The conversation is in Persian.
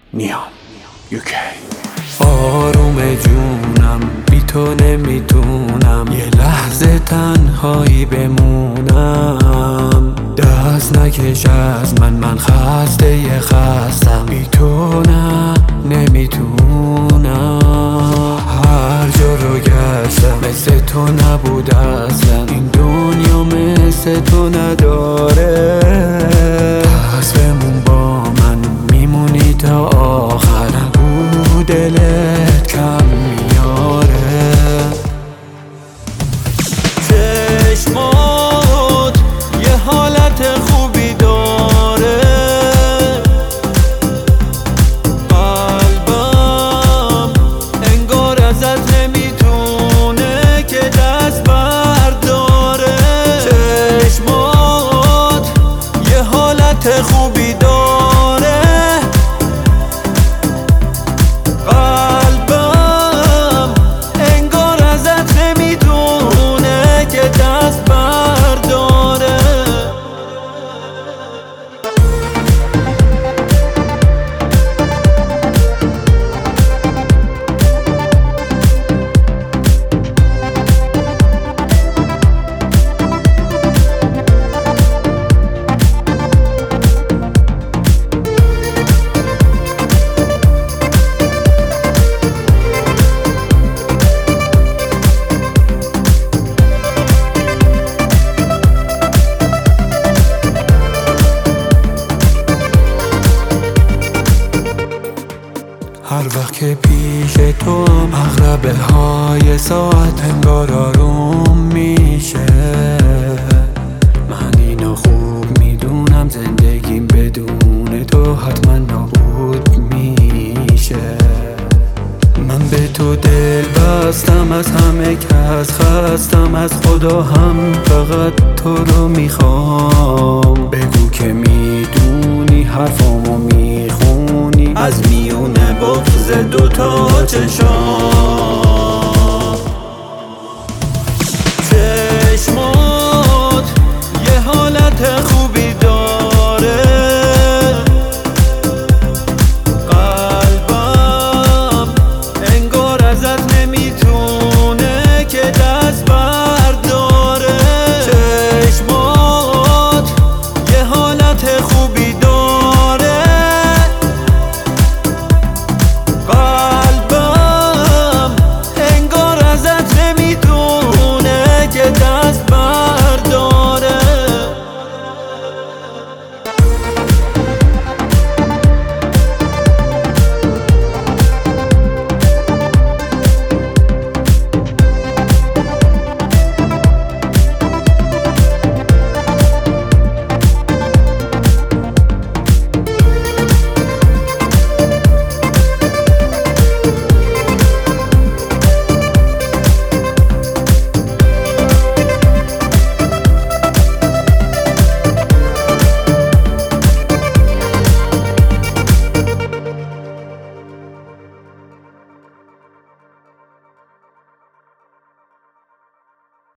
نیام UK. آروم جونم بی تو نمیتونم یه لحظه تنهایی بمونم. دست نکش از من خسته خستم، بی تو نه نمیتونم. هر جا رو گشتم مثل تو نبود اصلا، این دنیا مثل تو نداره. پس بمون با من میمونی تا آخر، نگو دلت کم میاره. چشمات یه حالت خوبی داره، قلبم انگار ازت نمیتونه که دست برداره. چشمات یه حالت خوبی داره، قلبم انگار ازت نمیتونه که دست برداره. هر وقت که پیش تو هم عقربه های ساعت انگار آروم میشه. من اینو خوب میدونم، زندگیم بدون تو حتما نابود میشه. من به تو دل بستم، از همه کس خستم، از خدا هم فقط تو رو میخوام. بگو که میدونی حرفامو میخونی، از میونه بغض دوتا چشام.